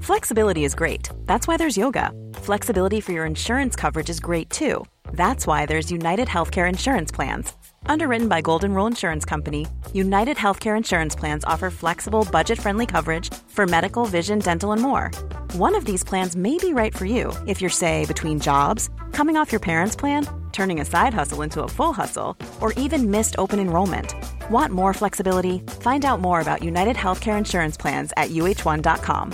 Flexibility is great. That's why there's yoga. Flexibility for your insurance coverage is great too. That's why there's United Healthcare Insurance Plans. Underwritten by Golden Rule Insurance Company, United Healthcare Insurance Plans offer flexible, budget-friendly coverage for medical, vision, dental, and more. One of these plans may be right for you if you're, say, between jobs, coming off your parents' plan, turning a side hustle into a full hustle, or even missed open enrollment. Want more flexibility? Find out more about United Healthcare Insurance Plans at uh1.com.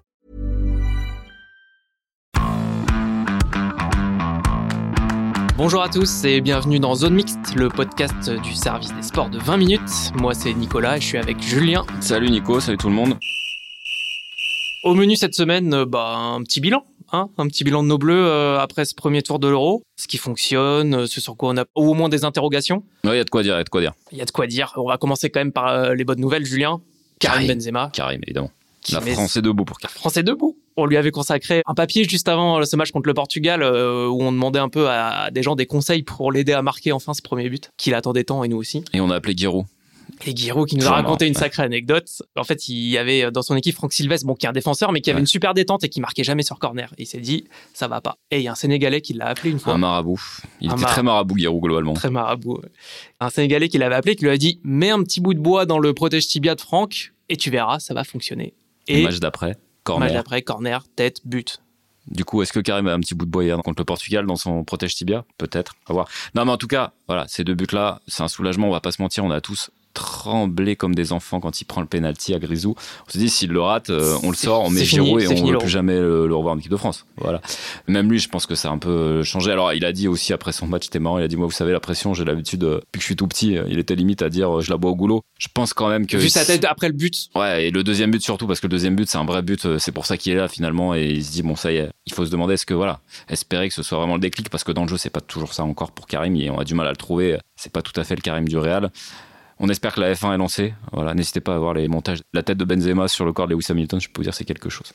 Bonjour à tous et bienvenue dans Zone Mixte, le podcast du service des sports de 20 minutes. Moi c'est Nicolas et je suis avec Julien. Salut Nico, salut tout le monde. Au menu cette semaine, un petit bilan. Un petit bilan de nos bleus après ce premier tour de l'Euro. Ce qui fonctionne, ce sur quoi on a au moins des interrogations. Ouais, il y a de quoi dire. Il y a de quoi dire. On va commencer quand même par les bonnes nouvelles, Julien. Karim Benzema. Karim, évidemment. La France est debout pour Karim. La France est debout. On lui avait consacré un papier juste avant ce match contre le Portugal où on demandait un peu à des gens des conseils pour l'aider à marquer enfin ce premier but qu'il attendait tant et nous aussi. Et on a appelé Giroud. Et Giroud qui nous a raconté une sacrée anecdote. En fait, il y avait dans son équipe Franck Sylvestre, qui est un défenseur, mais qui avait une super détente et qui marquait jamais sur corner. Et il s'est dit, ça va pas. Et il y a un Sénégalais qui l'a appelé une fois. Un marabout. Il était très marabout, Giroud, globalement. Très marabout. Ouais. Un Sénégalais qui l'avait appelé, qui lui a dit, mets un petit bout de bois dans le protège tibia de Franck et tu verras, ça va fonctionner. Et match d'après, corner, tête, but. Du coup, est-ce que Karim a un petit bout de bois hier contre le Portugal dans son protège tibia ? Peut-être, à voir. Non, mais en tout cas, voilà, ces deux buts-là, c'est un soulagement, on va pas se mentir, on a tous tremblé comme des enfants quand il prend le penalty à Grisou. On se dit, s'il le rate, on le sort, on met Giroud et on ne veut plus jamais le revoir en équipe de France. Voilà. Même lui, je pense que ça a un peu changé. Alors, il a dit aussi après son match, c'était marrant, il a dit, moi, vous savez, la pression, j'ai l'habitude, depuis que je suis tout petit, il était limite à dire, je la bois au goulot. Je pense quand même que... Vu sa tête après le but. Ouais, et le deuxième but surtout, parce que le deuxième but, c'est un vrai but, c'est pour ça qu'il est là finalement, et il se dit, bon, ça y est, il faut se demander, espérer que ce soit vraiment le déclic, parce que dans le jeu, c'est pas toujours ça encore pour Karim, et on a du mal à le trouver, c'est pas tout à fait le Karim du Real. On espère que la F1 est lancée. Voilà, n'hésitez pas à voir les montages. La tête de Benzema sur le corps de Lewis Hamilton, je peux vous dire, c'est quelque chose.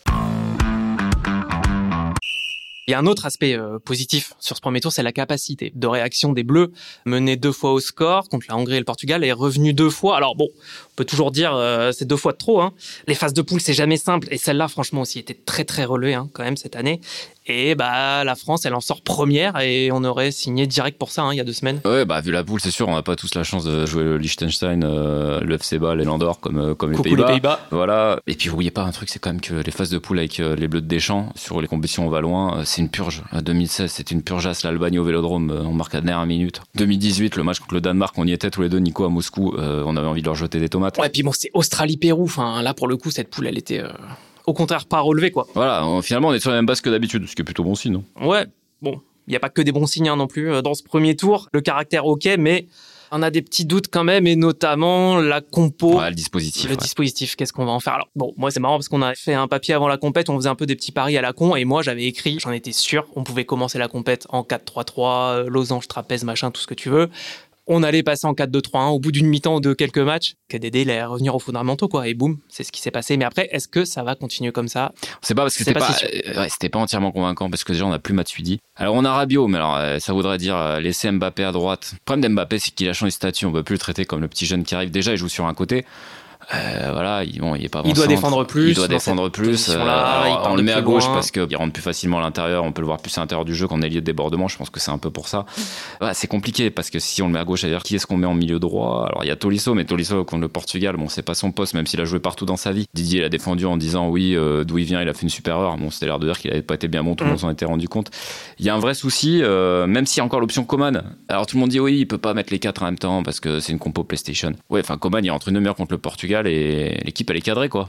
Il y a un autre aspect positif sur ce premier tour, c'est la capacité de réaction des Bleus. Menés 2 fois au score contre la Hongrie et le Portugal, et revenu 2 fois. Alors bon, on peut toujours dire c'est 2 fois de trop. Les phases de poule, c'est jamais simple. Et celle-là, franchement, aussi était très très relevée quand même cette année. Et la France, elle en sort première et on aurait signé direct pour ça il y a 2 semaines. Ouais, vu la poule, c'est sûr, on n'a pas tous la chance de jouer le Liechtenstein, le FC Bâle et l'Andorre comme les Pays-Bas. Voilà. Et puis, n'oubliez pas un truc, c'est quand même que les phases de poule avec les Bleus de Deschamps, sur les compétitions, on va loin, c'est une purge. 2016, c'était une purgeasse, l'Albanie au Vélodrome, on marque à la dernière minute. 2018, le match contre le Danemark, on y était tous les deux, Nico, à Moscou, on avait envie de leur jeter des tomates. Ouais, puis bon, c'est Australie-Pérou, là, pour le coup, cette poule, elle était... Au contraire, pas relevé, quoi. Voilà, finalement, on est sur la même base que d'habitude, ce qui est plutôt bon signe, non ? Ouais, bon, il n'y a pas que des bons signes non plus dans ce premier tour. Le caractère, ok, mais on a des petits doutes quand même, et notamment la compo. Ouais, le dispositif. Le dispositif, qu'est-ce qu'on va en faire ? Alors, bon, moi, c'est marrant parce qu'on a fait un papier avant la compète, on faisait un peu des petits paris à la con, et moi, j'avais écrit, j'en étais sûr, on pouvait commencer la compète en 4-3-3, losange, trapèze, machin, tout ce que tu veux. On allait passer en 4-2-3-1 au bout d'une mi-temps ou de quelques matchs. KDD, il allait revenir aux fondamentaux, quoi. Et boum, c'est ce qui s'est passé. Mais après, est-ce que ça va continuer comme ça ? On sait pas, parce que c'était pas entièrement convaincant, parce que déjà, on n'a plus Matuidi. Alors, on a Rabiot, mais alors, ça voudrait dire laisser Mbappé à droite. Le problème d'Mbappé, c'est qu'il a changé de statut. On peut plus le traiter comme le petit jeune qui arrive. Déjà, il joue sur un côté. Il est pas il doit défendre plus. Il doit défendre plus. On le met à gauche parce qu'il rentre plus facilement à l'intérieur. On peut le voir plus à l'intérieur du jeu qu'en ailier de débordement. Je pense que c'est un peu pour ça. C'est compliqué parce que si on le met à gauche, c'est-à-dire qui est-ce qu'on met en milieu droit ? Alors il y a Tolisso, mais Tolisso contre le Portugal, bon, c'est pas son poste, même s'il a joué partout dans sa vie. Didier l'a défendu en disant oui, d'où il vient, il a fait une super erreur. Bon, c'était l'air de dire qu'il avait pas été bien bon. Tout le monde s'en était rendu compte. Il y a un vrai souci, même s'il y a encore l'option Coman. Alors tout le monde dit oui, il peut pas mettre les 4 en même temps parce que c'est une compo PlayStation. Ouais, Coman, il rentre une demi-heure contre le Portugal et l'équipe elle est cadrée, quoi.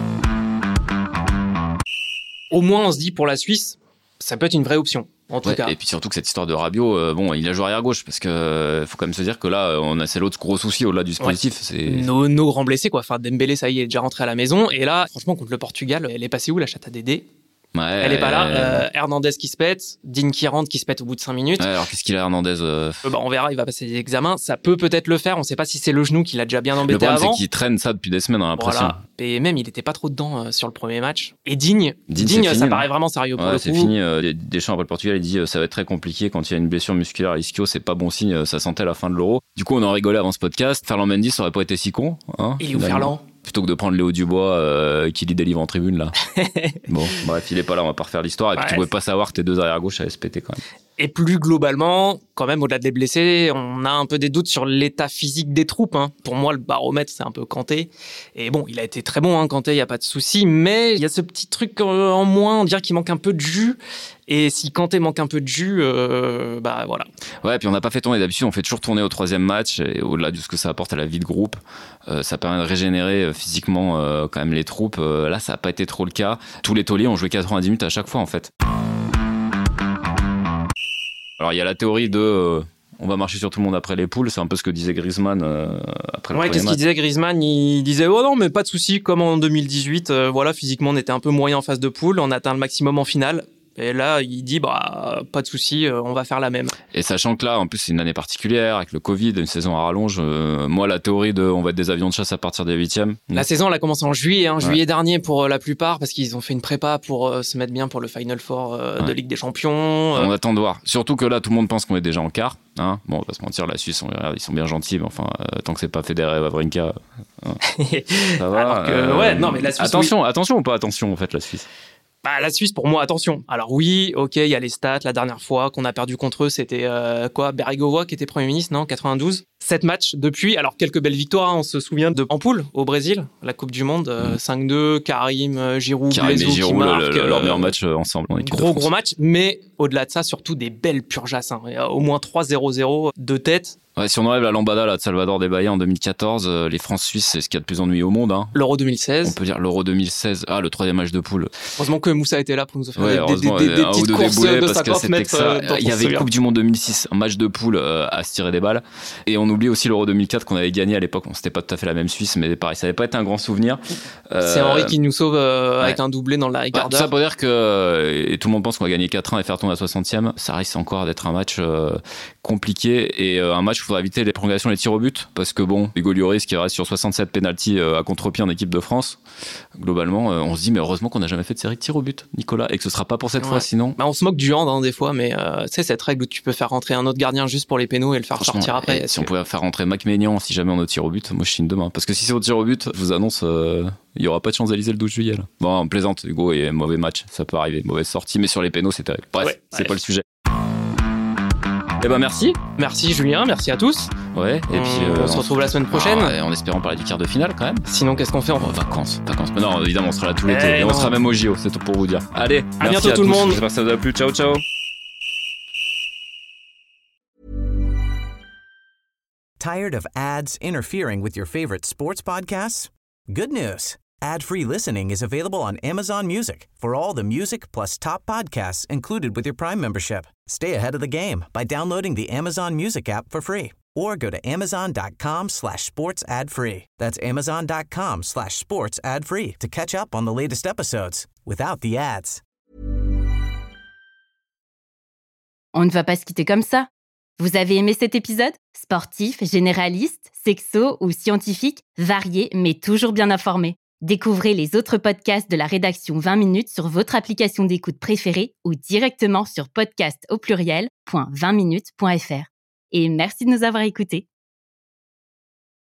Au moins on se dit pour la Suisse ça peut être une vraie option en tout cas. Et puis surtout que cette histoire de Rabiot, il a joué arrière gauche parce que faut quand même se dire que là c'est l'autre gros souci au-delà du dispositif. C'est... Nos grands blessés, quoi. Dembélé, ça y est, est déjà rentré à la maison, et là franchement contre le Portugal, elle est passée où la chatte à Dédé ? Elle est pas là. Hernandez qui se pète, Digne qui rentre, qui se pète au bout de 5 minutes. Ouais, alors qu'est-ce qu'il a, Hernandez on verra, il va passer des examens. Ça peut peut-être le faire. On sait pas si c'est le genou qui l'a déjà bien embêté avant. Le problème, c'est qu'il traîne ça depuis des semaines, on a l'impression. Voilà. Et même, il était pas trop dedans sur le premier match. Et Digne ça paraît vraiment sérieux pour le coup. C'est fini. Deschamps après le Portugal, il dit ça va être très compliqué quand il y a une blessure musculaire à l'ischio, c'est pas bon signe, ça sentait la fin de l'Euro. Du coup, on en rigolait avant ce podcast. Ferland Mendy, ça aurait pas été si con. Il est où Ferland ? plutôt que de prendre Léo Dubois qui lit des livres en tribune là. Bon, bref, il est pas là, on va pas refaire l'histoire. Et puis tu pouvais pas savoir que tes deux arrière gauche allaient se péter quand même. Et plus globalement, quand même, au-delà des blessés, on a un peu des doutes sur l'état physique des troupes. Pour moi, le baromètre, c'est un peu Kanté. Et bon, il a été très bon, Kanté, il n'y a pas de souci. Mais il y a ce petit truc en moins, on dirait qu'il manque un peu de jus. Et si Kanté manque un peu de jus, voilà. Ouais, puis on n'a pas fait tourner. D'habitude, on fait toujours tourner au 3e match. Et au-delà de ce que ça apporte à la vie de groupe, ça permet de régénérer physiquement quand même les troupes. Là, ça n'a pas été trop le cas. Tous les tauliers ont joué 90 minutes à chaque fois, en fait. Alors, il y a la théorie de on va marcher sur tout le monde après les poules. C'est un peu ce que disait Griezmann après le premier match. Qu'est-ce qu'il disait Griezmann? Il disait oh non, mais pas de souci, comme en 2018. Physiquement, on était un peu moyen en phase de poule. On atteint le maximum en finale. Et là, il dit pas de souci, on va faire la même. Et sachant que là, en plus, c'est une année particulière avec le Covid, une saison à rallonge. Moi, la théorie de on va être des avions de chasse à partir des 8e. La saison, elle a commencé en juillet, juillet dernier pour la plupart, parce qu'ils ont fait une prépa pour se mettre bien pour le Final Four de Ligue des Champions. On attend de voir. Surtout que là, tout le monde pense qu'on est déjà en quart. Bon, on va se mentir, la Suisse, ils sont bien gentils, mais enfin, tant que c'est pas Federer et Wawrinka, ça va. Alors que, non, mais la Suisse. Attention ou pas attention, en fait, la Suisse. La Suisse, pour moi, attention. Alors oui, ok, il y a les stats. La dernière fois qu'on a perdu contre eux, c'était Bérégovoy qui était Premier ministre, non 92. 7 matchs depuis. Alors quelques belles victoires. On se souvient de en poule au Brésil, la Coupe du Monde, 5-2. Karim, Giroud, et Giroud, qui marquent leur meilleur match ensemble. Gros match. Mais au-delà de ça, surtout des belles purgeasses. Il y a au moins 3-0-0 de tête. Ouais, si on enlève la lambada là, de Salvador de Bahia en 2014, les France-Suisses, c'est ce qu'il y a de plus ennuyeux au monde. L'Euro 2016. On peut dire l'Euro 2016. Le 3e match de poule. Heureusement que Moussa était là pour nous faire des petites courses de 50 mètres. Il y avait Coupe du Monde 2006, un match de poule à se tirer des balles. Et on oublie aussi l'Euro 2004 qu'on avait gagné à l'époque. C'était pas tout à fait la même Suisse, mais pareil, ça n'avait pas été un grand souvenir. C'est Henry qui nous sauve avec un doublé dans la quart d'heure. Ça peut dire que et tout le monde pense qu'on va gagner 4-1 et faire tourner à 60e. Ça risque encore d'être un match compliqué et un match où il faudra éviter les prolongations, les tirs au but, parce que Hugo Lloris qui reste sur 67 pénaltys à contre-pied en équipe de France, globalement, on se dit mais heureusement qu'on n'a jamais fait de série de tirs au but, Nicolas, et que ce sera pas pour cette fois sinon. On se moque du hand des fois, mais c'est cette règle où tu peux faire rentrer un autre gardien juste pour les pénaux et le faire sortir après. Si on pouvait faire rentrer Mac Maignan si jamais on a au tir au but, moi je signe demain, parce que si c'est au tir au but, je vous annonce il n'y aura pas de Champs-Élysées le 12 juillet là. Bon, on plaisante, Hugo, et mauvais match, ça peut arriver, mauvaise sortie, mais sur les pénaux c'est terrible. Bref, c'est pas le sujet. Merci. Merci Julien, merci à tous. Ouais, et puis on se retrouve la semaine prochaine. En espérant parler du quart de finale quand même. Sinon, qu'est-ce qu'on fait? Vacances. Mais non, évidemment, on sera là tout l'été. Et on sera même au JO, c'est tout pour vous dire. Allez, à bientôt tout le monde. J'espère que ça vous a plu. Ciao. Tired of ads interfering with your favorite sports podcasts? Good news. Ad-free listening is available on Amazon Music for all the music plus top podcasts included with your Prime membership. Stay ahead of the game by downloading the Amazon Music app for free or go to amazon.com/sports ad free. That's amazon.com/sports ad free to catch up on the latest episodes without the ads. On ne va pas se quitter comme ça. Vous avez aimé cet épisode? Sportif, généraliste, sexo ou scientifique, varié mais toujours bien informé. Découvrez les autres podcasts de la rédaction 20 minutes sur votre application d'écoute préférée ou directement sur podcast@20minutes.fr. Et merci de nous avoir écoutés.